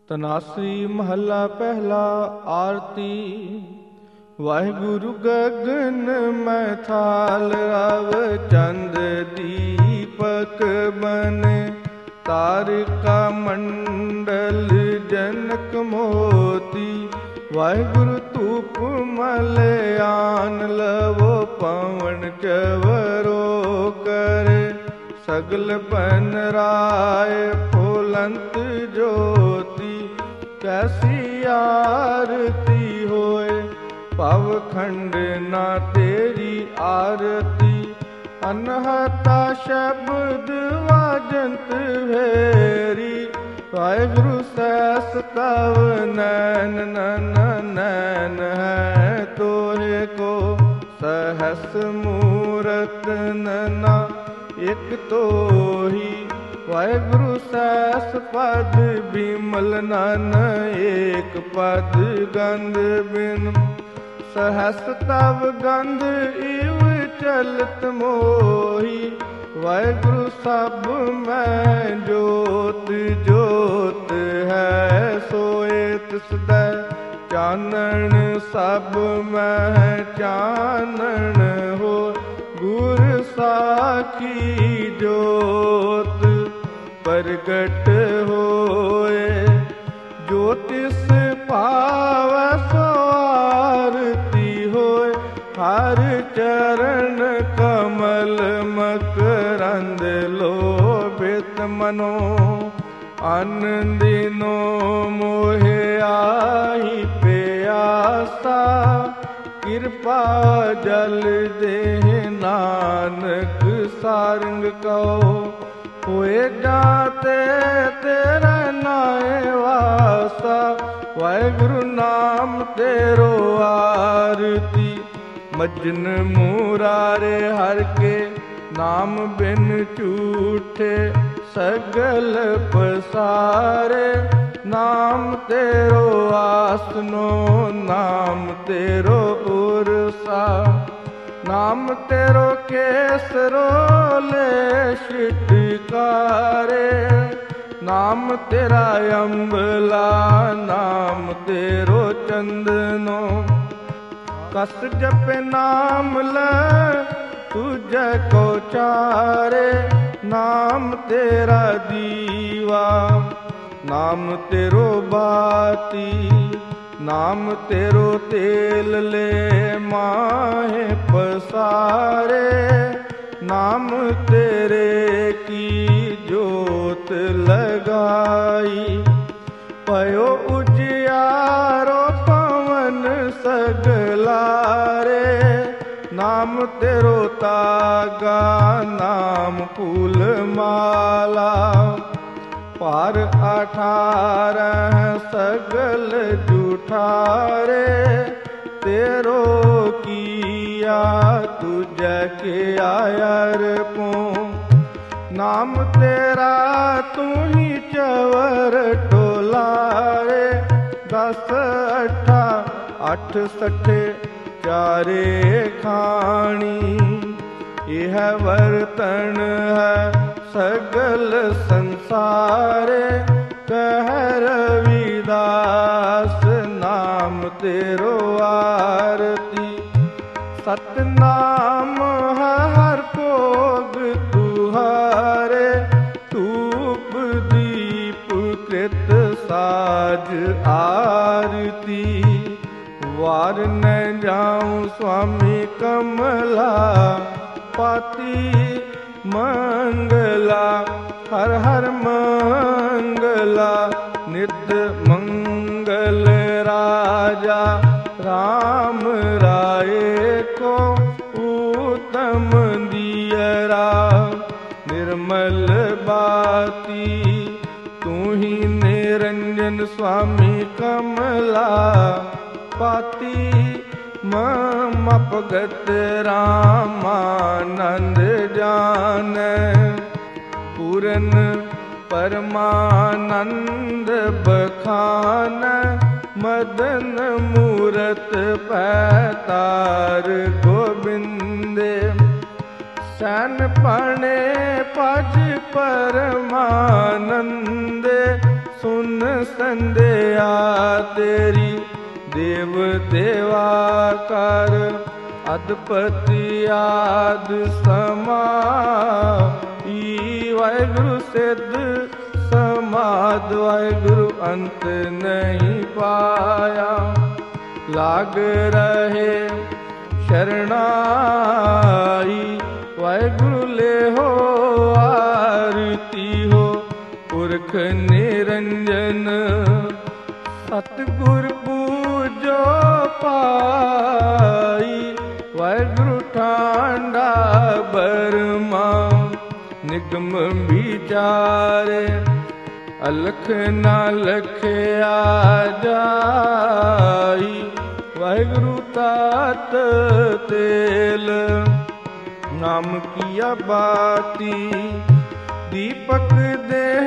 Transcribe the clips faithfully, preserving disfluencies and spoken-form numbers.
ਤਨਾਸਰੀ ਮਹੱਲਾ ਪਹਿਲਾ। ਆਰਤੀ। ਵਾਹਿਗੁਰੂ ਗਗਨ ਮੈਂ ਥਾਲ ਰਵ ਚੰਦ ਦੀਪਕ ਬਨ ਤਾਰਿਕਾ ਮੰਡਲ ਜਨਕ ਮੋਤੀ। ਵਾਹਿਗੁਰੂ ਧੂਪ ਮਲਿਆਨ ਲਵੋ ਪਵਨ ਚਵਰੋ ਕਰ ਸਗਲ ਬਨ ਰਾਏ ਫੁਲੰਤ ਜੋਤੀ। ਕੈਸੀ ਆਰਤੀ ਹੋਏ ਭਵ ਖੰਡ ਨਾ ਤੇਰੀ ਆਰਤੀ। ਅਨਹਤਾ ਸ਼ਬਦ ਵਾਜੰਤ ਭੇਰੀ ਵਾਹਿਗੁਰੂ ਸੈਸ ਤਵ ਨੈਨ ਨਨ ਨੈਨ ਹੈ ਤੋਹੇ ਕੋ ਸਹਸ ਮੂਰਤ ਨਨਾ ਇਕ ਤੋਹੀ। ਵਾਹਿਗੁਰੂ ਸੈਸ ਪਦ ਬਿਮਲ ਨਨ ਏਕ ਪਦ ਗੰਧ ਬਿਨ ਸਹਸ ਤਵ ਗੰਧ ਇਵ ਚਲਤ ਮੋਹੀ। ਵਾਹਿਗੁਰੂ ਸਭ ਮੈਂ ਜੋਤ ਜੋਤ ਹੈ ਸੋਏ ਤਿਸਦਾ ਚਾਨਣ ਸਭ ਮੈਂ ਚਾਨਣ ਹੋ। ਗੁਰ ਸਾਖੀ ਜੋਤ ਪ੍ਰਗਟ ਹੋਏ ਜੋ ਤਿਸ ਭਾਵੈ ਸੋ ਆਰਤੀ ਹੋਏ। ਹਰ ਚਰਨ ਕਮਲ ਮਕਰੰਦ ਲੋਭਿਤ ਮਨੋ ਆਨੰਦਿਨੋ ਮੋਹਿ ਆਈ ਪਿਆਸਾ। ਕਿਰਪਾ ਜਲ ਦੇਹ ਨਾਨਕ ਸਾਰੰਗ ਕਉ ਹੋਏ ਜਾਤੇ ਤੇਰਾ ਨਾਏ ਵਾਸਾ। ਵਾਹਿਗੁਰੂ ਨਾਮ ਤੇਰੋ ਆਰਤੀ ਮਜਨ ਮੂਰਾਰੇ ਹਰ ਕੇ ਨਾਮ ਬਿਨ ਝੂਠੇ ਸਗਲ ਪਸਾਰੇ। ਨਾਮ ਤੇਰੋ ਆਸਨੋ ਨਾਮ ਤੇਰੋ ਉਰਸਾ। ਨਾਮ ਤੇਰੋ ਕੇਸਰੋ ਲੈ ਛਿਟਕਾਰੇ। ਨਾਮ ਤੇਰਾ ਅੰਬਲਾ ਨਾਮ ਤੇਰੋ ਚੰਦਨੋ। ਕਸ ਜਪੇ ਨਾਮ ਲੈ ਤੁਝੈ ਕੋ ਚਾਰੇ। ਨਾਮ ਤੇਰਾ ਦੀਵਾ ਨਾਮ ਤੇਰੋ ਬਾਤੀ। ਨਾਮ ਤੇਰੋ ਤੇਲ ਲੈ ਮਾਹੇ ਪਸਾਰੇ। ਨਾਮ ਤੇਰੇ ਕੀ ਜੋਤ ਲਗਾਈ ਪਇਓ ਉਜਿਆਰੋ ਪਵਨ ਸਗਲਾਰੇ। ਨਾਮ ਤੇਰੋ ਤਾਗਾ ਨਾਮ ਫੂਲ ਮਾਲਾ। ਪਰ ਅਠਾਰਹ ਸਗਲ ਜੂਠਾਰੇ ਤੇਰੋ ਕੀਆ ਤੁਝੈ ਕੇ ਆਇਰ ਪੋ। ਨਾਮ ਤੇਰਾ ਤੂੰ ਹੀ ਚਵਰ ਟੋਲਾਰੇ। ਦਸ ਅਠਾ ਅੱਠ ਸੱਠੇ ਚਾਰੇ ਖਾਣੀ। ਇਹ ਵਰਤਨ ਹੈ ਸਗਲ ਸੰਸਾਰੇ। ਕਹਿ ਰਵਿਦਾਸ ਨਾਮ ਤੇਰੋ ਆਰਤੀ। ਸਤਨਾਮ ਹਰ ਭੋਗ ਤੁਹਾਰੇ। ਧੂਪ ਦੀਪ ਕ੍ਰਿਤ ਸਾਜ ਆਰਤੀ। ਵਾਰ ਨ ਜਾਉ ਸੁਆਮੀ ਕਮਲਾ ਪਾਤੀ ਮੰਗਲਾ। ਹਰ ਹਰ ਮੰਗਲਾ ਨਿਤ ਮੰਗਲ ਰਾਜਾ। ਰਾਮ ਰਾਏ ਕੋ ਊਤਮ ਦੀਅਰਾ। ਨਿਰਮਲ ਬਾਤੀ ਤੂੰ ਹੀ ਨਿਰੰਜਨ ਸੁਆਮੀ ਕਮਲਾ ਪਾਤੀ। ਮਮ ਭਗਤ ਰਾਮਾਨੰਦ ਜਾਨੈ। ਪੂਰਨ ਪਰਮਾਨੰਦ ਬਖਾਨੈ। ਮਦਨ ਮੂਰਤ ਪੈਤਾਰ ਗੋਬਿੰਦੇ। ਸੈਨ ਪਣੇ ਪਜ ਪਰਮਾਨੰਦੇ। सुन संध्या तेरी देव देवा कर अधपति आद समा ई वाहिगुरु सिद्ध समाद वाहिगुरु अंत नहीं पाया लाग रहे शरणाई वाहिगुरु ले हो आरती हो पुरख निरंजन सतगुर पूजो पाई वाहिगुरु ठांडा बरमा निगम विचारे अलख ना लखया जाई वाहिगुरु तात तेल नाम किया बाती दीपक देह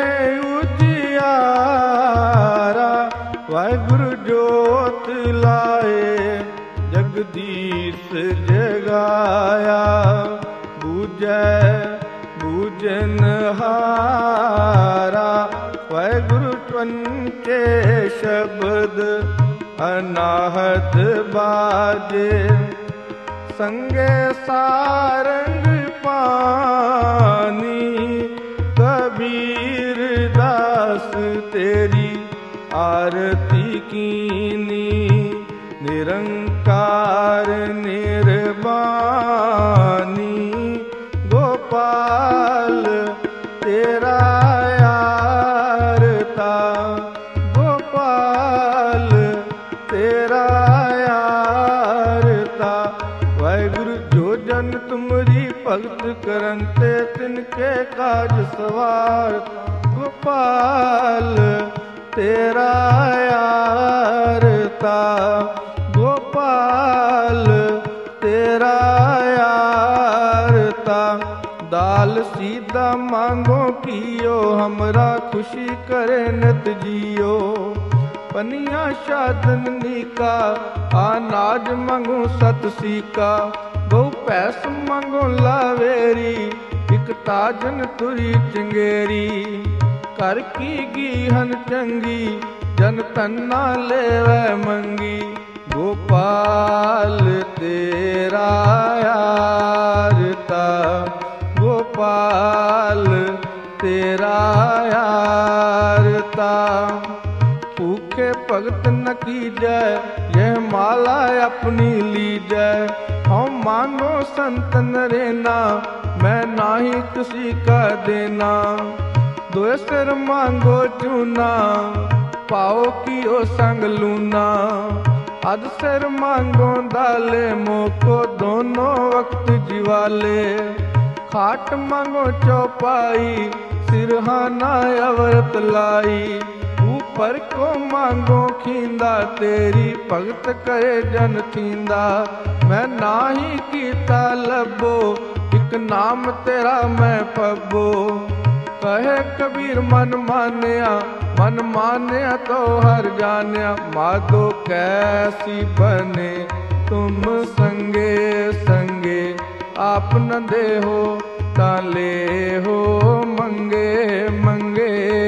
उजियारा वाहिगुरु जोत लाए जगदीश जगाया बूझै बूझन हारा वाहिगुरु पंचे शब्द अनाहत बाजे संगे सारंग पानी कबीर दास तेरी आरती कीनी निरंकार निर्वाणी गोपाल तेरा यारता गोपाल तेरा यारता वाहिगुरु जो जन तुमरी भगत करंते तिनके काज सवार गोपाल तेरा यारता गोपाल तेरा यारता दाल सीधा मांगो कियो हमरा खुशी करे नत जियो पनिया शादनी का अनाज मांगो सत सीका बहु पैस मांगो लावेरी इक ताजन तुरी चिंगेरी कर की गीहन चंगी जन तन्ना लेवे मंगी गोपाल तेरा यारता गोपाल तेरा यारता भूखे भगत न कीजै यह माला अपनी लीजै हम मांगो संत नरेना मैं नाही किसी का देना दो सिर मांगो चूना पाओ कियो संग लूना अध सिर मांगो दाले मोको दोनों वक्त जिवाले खाट मांगो चौपाई सिरहाना अवरत लाई ऊपर को मांगो खींदा तेरी भगत करे जन थींदा मैं नाही कीता लबो एक नाम तेरा मैं पबो कहे कबीर मन मान्या मन मान्या तो हर जान्या माधो कैसी बने तुम संगे संगे आप न दे हो ताले हो मंगे मंगे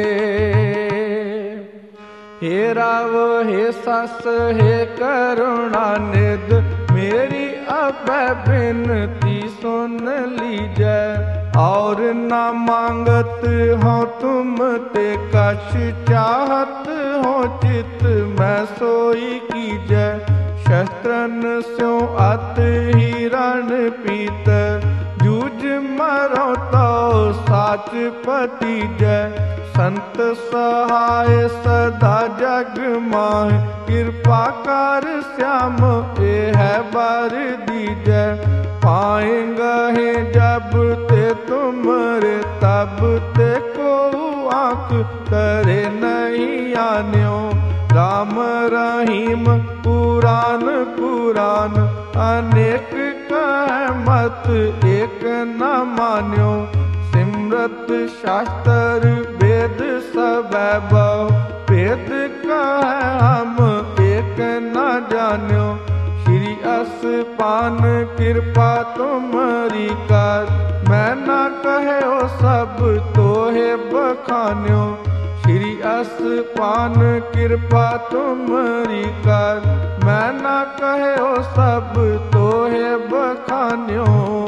हे राव हे सस हे करुणा निध मेरी अब बिनती सुन लीजै और न मांगत हो तुम ते कछ चाहत हो चित मैं सोई कीजै शस्त्रन स्यो अत हिरण पीत जूझ मरो तो साच पतीजै संत सहाय सदा जग माहि कृपा कर श्याम ए है बर दीजै पाएंगे जब ते तुमरे तब ते को आँख करे नहीं आन्यो राम रहीम पुराण पुराण अनेक कह मत एक न मान्यो सिमरत शास्त्र वेद सब वैभव वेद कह हम एक न जान्यो श्री असपान कृपा तुम्हारी कर मैं न कहे ओ सब तोहे बखान्यो श्री अस रस पान कृपा तुमरी कर, मैं ना कहो सब तोहे बखान्यो।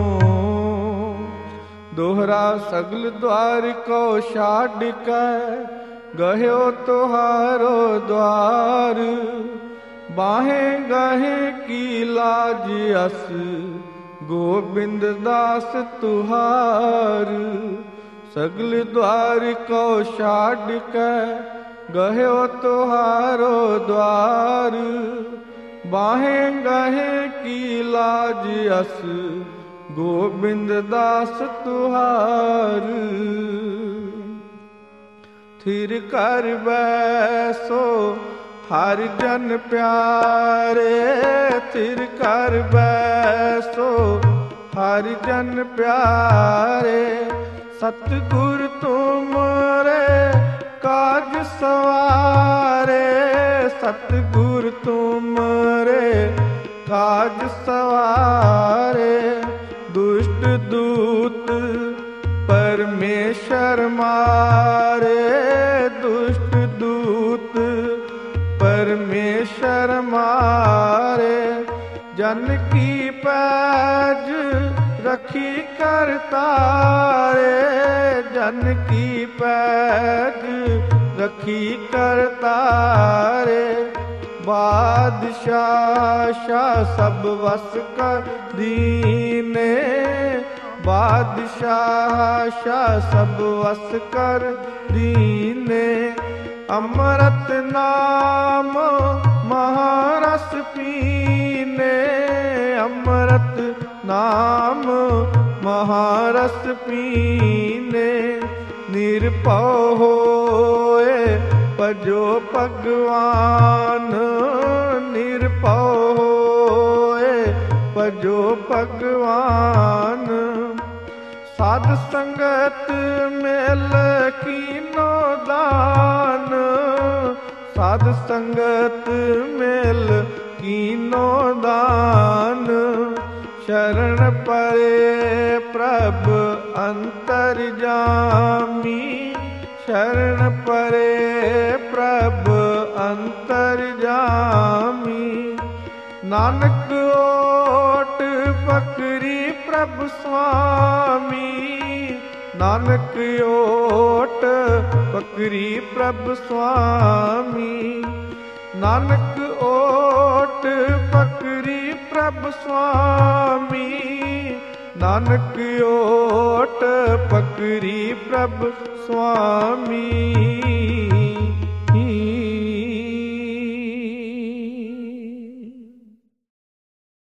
दोहरा सगल द्वार को छाड़ के, गयो तुहारो द्वार। बाहे गहे की लाज अस, गोबिंद दास तुहार। सगल द्वार को छाड़ के, गयो तुहारो द्वार। बाहे गहे की लाज अस, गोबिंद दास तुहार। थिर कर बैसो हर जन प्यारे, थिर कर बैसो हर जन प्यारे। सतगुर तुमरे काज सवारे, सतगुर तुमरे काज सवारे। दुष्ट दूत परमेश्वर मारे, दुष्ट दूत परमेश्वर मारे। जन की पैज रखी करतारे, जन की पैज रखी करतारे। बादशाह शाह सब वस कर दीने, बादशाह शाह सब वस कर दीने। अमृत नाम महारस पीने, अमृत नाम महारस पीने। निरपौ होए भजो भगवान, निरपौ होए भजो भगवान। साध संगत मेल कीनो दान, साध संगत मेल कीनो दान। शरण परे प्रभ अंतर्जामी, शरण परे प्रभ अंतर्जामी। नानक ओट पकरी प्रभ स्वामी, नानक ओट पकरी प्रभ स्वामी। नानक ओट पकरी प्रभ स्वामी, नानक ओट पकरी प्रभ स्वामी।